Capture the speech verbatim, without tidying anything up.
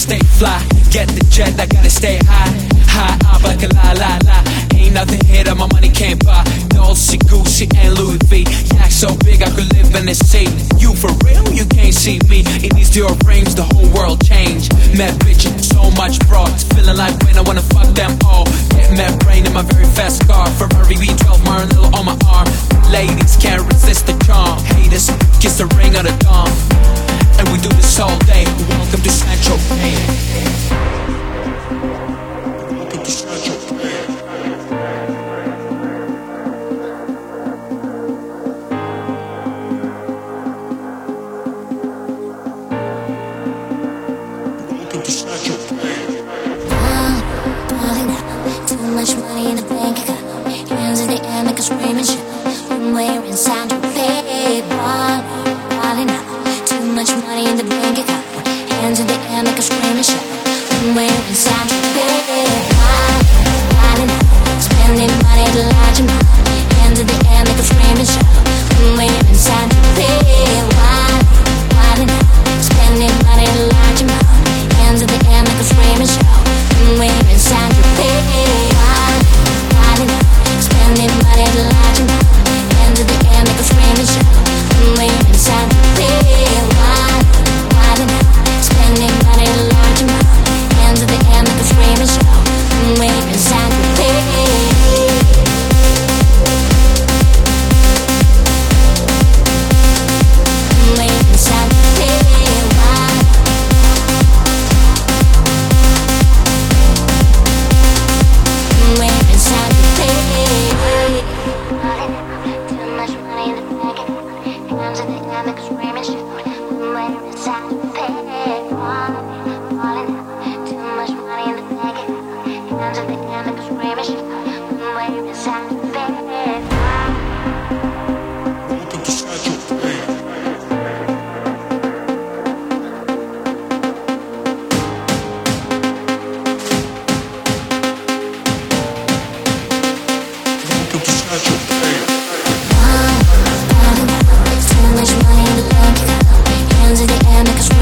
stay fly. Get the jet, I gotta stay high. High up like a la la la. Ain't nothing here that my money can't buy. Dolce, Gucci, and Louis V. Yak so big I could live in this sea. You for real? You can't see me. In these Dior frames, the whole world changed. Mad bitches, so much frauds. Feeling like when I wanna fuck them all. Get mad brain in my very fast car. Ferrari V twelve, Maranello on my arm. Ladies can't resist the charm. Haters, kiss the ring of the dawn. And we do this all day. Welcome to Sancho Bay. Welcome to Sancho Bay. Welcome to Sancho Bay. Falling out, too much money in the bank account. Hands in the air, make a screaming shout. When we're in Sancho Bay, falling out. Too much money in the bank account. Hands in the air, make a screaming shout. When we're in Sancho Bay, falling out. Spending money at a large amount. Hands in the air, make a screaming shout. When we're in Sancho Bay, falling out. Spending money at a large amount. Hands in the air, make a screaming shout. When we're in Sancho Bay, falling out. Spending money at a large amount. Hands in the air, make a screaming shout. When we're in Sancho Bay, falling out. Spending money at a large amount. Hands in the air, make a screaming shout. When we're in Sancho Bay. Too much money in the bank account. Hands in the air, make us